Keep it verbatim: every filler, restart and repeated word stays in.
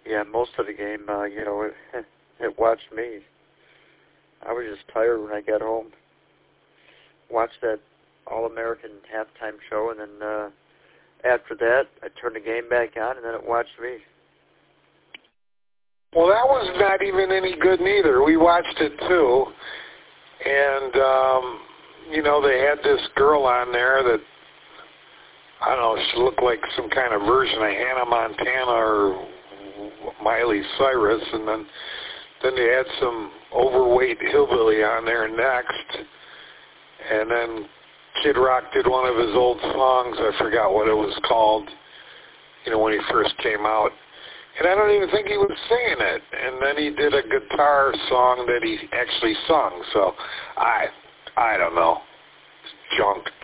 yeah, most of the game, uh, you know, it, it watched me. I was just tired when I got home. Watched that All-American halftime show, and then uh, after that, I turned the game back on, and then it watched me. Well, that was not even any good neither. We watched it too, and um, you know, they had this girl on there that, I don't know, she looked like some kind of version of Hannah Montana or Miley Cyrus, and then then they had some overweight hillbilly on there next, and then Kid Rock did one of his old songs. I forgot what it was called, you know, when he first came out. And I don't even think he was singing it. And then he did a guitar song that he actually sung. So I I don't know. It's junk.